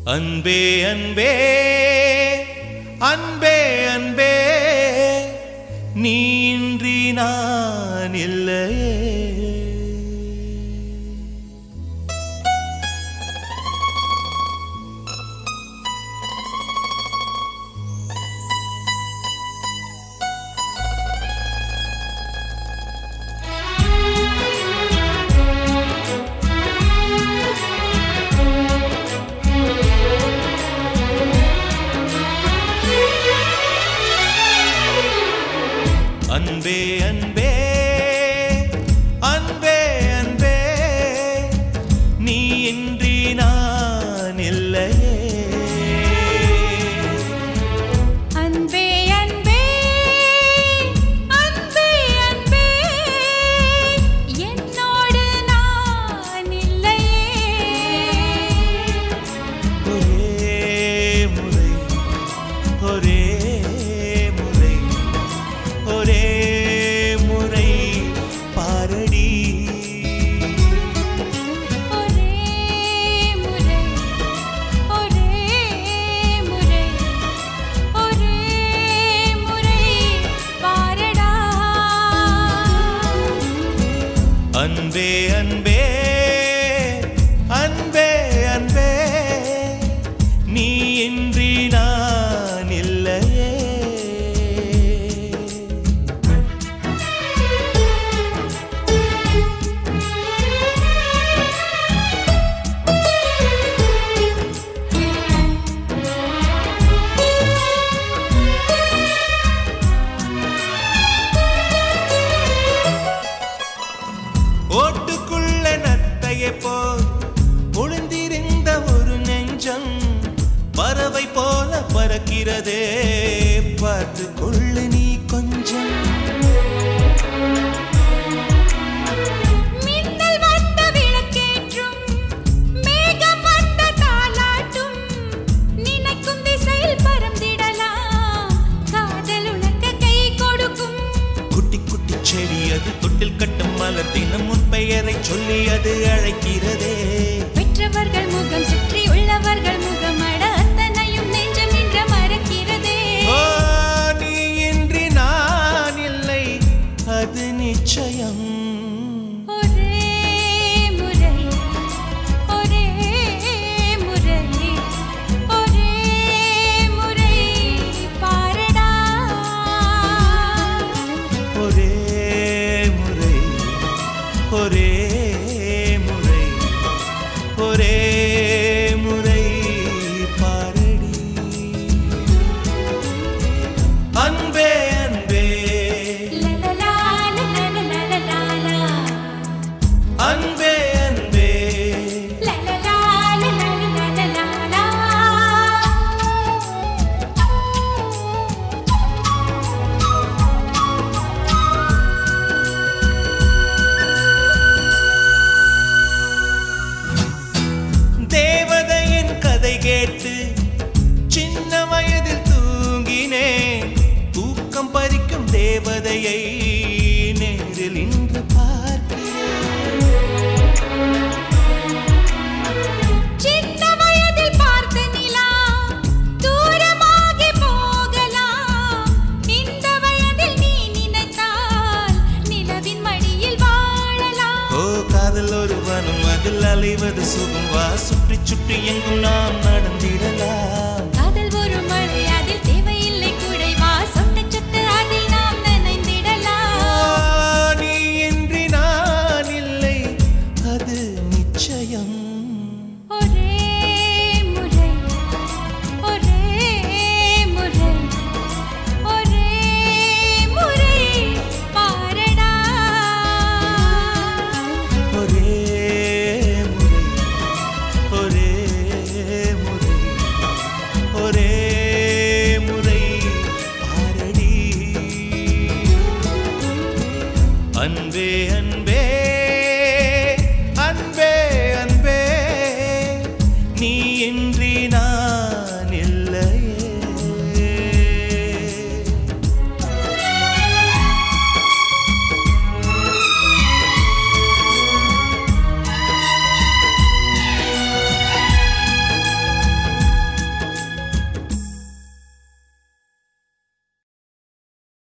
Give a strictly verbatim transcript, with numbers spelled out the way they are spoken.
அன்பே அன்பே அன்பே அன்பே நீ இன்றி நான் இல்லையே. அன்பே அன்பே அன்பே அன்பே நீ இன்றி நான் இல்லையே. அன்பே அன்பே அன்பே அன்பே என்னோடு நான் இல்லையே. ஒரே முறை ஒரே முறை ஒரே முறை பாரடி. ஒரே முறை ஒரே முறை ஒரே முறை பாரடா. அன்பே அன்பே அன்பே அன்பே நீ இன்றி நான் இல்லையே. ஓட்டுக்குள்ள நத்தையை போல் ஒளிந்திருந்த ஒரு நெஞ்சம் பறவை போல பறக்கிறதே, பார்த்து கொள்ளு நீ கொஞ்சம். மின்னல் வந்த விளக்கேற்றும் மேகம் வந்த தாலாட்டும் நினைக்கும் திசையில் பறந்திடலாம், காதல் உனக்கு கை கொடுக்கும். குட்டி குட்டி செடி அது தொட்டில் கட்டும் மலர் தினம் உன் பெயரை சொல்லி அது அழைக்கிறதே. பெற்றவர்கள் முகம் சுற்றி உள்ளவர்கள் முகம் அட அத்தனையும் நெஞ்சம் நின்ற மறக்கிறதே. ஓ, நீ இன்றி நான் இல்லை அது நிச்சயம். ஒரே முறை ஒரே முறை ஒரே முறை பாரடா. ஒரே முறை ஒரே முறை ஒரே முறை பாரடி. அன்பே அன்பே லலலா லலலலலலா அன்பே அன்பே லலலா லலலலலலா. தேவதையின் கதை கேட்டு சின்ன வயதில் தூங்கினேன். தூக்கம் பறிக்கும் தேவதையை நேரில் இன்று பார்க்கிறேன். சின்ன வயதில் பார்த்த நிலா தூரமாகி போகலாம், இந்த வயதில் நீ நினைத்தால் நிலவின் மடியில் வாழலாம். ஓ, காதல் ஒரு வனம் அதில் அலைவது சுகம், வா சுற்றி சுற்றி எங்கும் நாம் நடந்திடலாம். காதல் ஒரு மழை அதில் தேவையில்லை குடை, வா சொட்ட சொட்டு அதில் நாம் ஓ, நனைந்திடலாம். நீ இன்றி நான் இல்லை அது நிச்சயம். ஒரே முறை ஒரே முறை ஒரே முறை பாரடா. ஒரே முறை ஒரே முறை ஒரே முறை பாரடி. அன்பே அன்பே அன்பே அன்பே நீ இன்றி நான்